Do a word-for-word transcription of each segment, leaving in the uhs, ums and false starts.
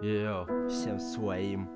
Йо, всем своим.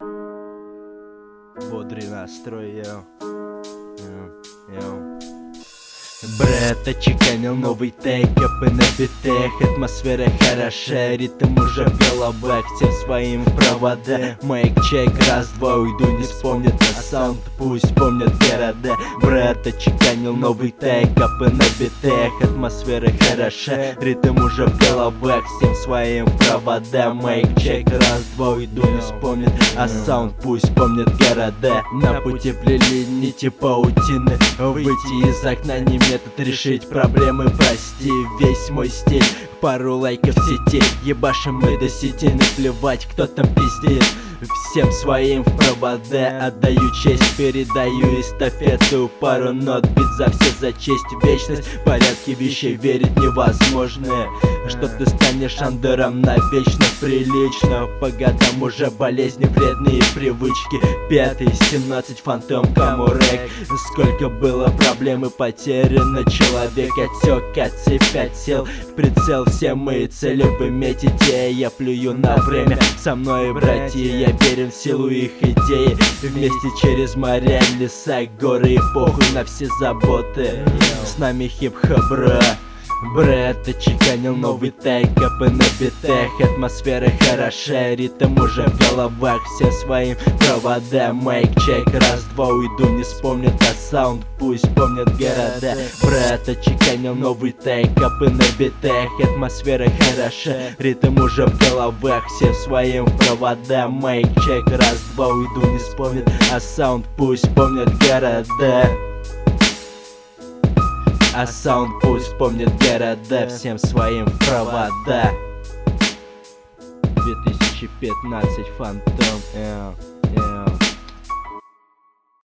Бодрый настрой, йо. Йо, йо. Бред отчеканил новый тейк, капы на битах. Атмосфера хороша, ритм уже в головах. Всем своим провода. Майк чек, раз-два, уйду, не вспомнят на саунд. Пусть помнят города. Бред отчеканил новый тейк, капы на битах. Атмосфера хороша, ритм уже в головах. Всем своим провода. Майк чек, раз-два, уйду, не вспомнят а саунд. Пусть помнят города. На пути плели нити паутины. Выйти из окна не метод решить проблемы, прости. Весь мой стиль, пару лайков в сети. Ебашим мы до сети, наплевать, кто там пиздит. Всем своим в провода отдаю честь, передаю эстафету. Пару нот, бит за все, за честь. Вечность, в порядке вещей верить невозможно. Что ты станешь андером навечно, прилично. По годам уже болезни, вредные привычки. Пятый, семнадцать, фантом, кому рэк. Сколько было проблем и потеряно. Человек отсек от цепи, отсел в прицел. Все мои цели вы метите, я плюю на время. Со мной, братья, я верен в силу их идеи. Вместе через моря, леса, горы и похуй на все заботы. С нами хип-хоп, бра. Бред отчеканил новый тейк, капы на битах. Атмосфера хороша, ритм уже в головах. Всем своим провода. Майк чек, раз-два, уйду, не вспомнят а саунд. Пусть помнят города. Бред отчеканил новый тейк, капы на битах. Атмосфера хороша, ритм уже в головах. Всем своим провода. Майк чек, раз-два, уйду, не вспомнят а саунд. Пусть помнят города. А саунд пусть помнят города. Всем своим провода. две тысячи пятнадцать, фантом.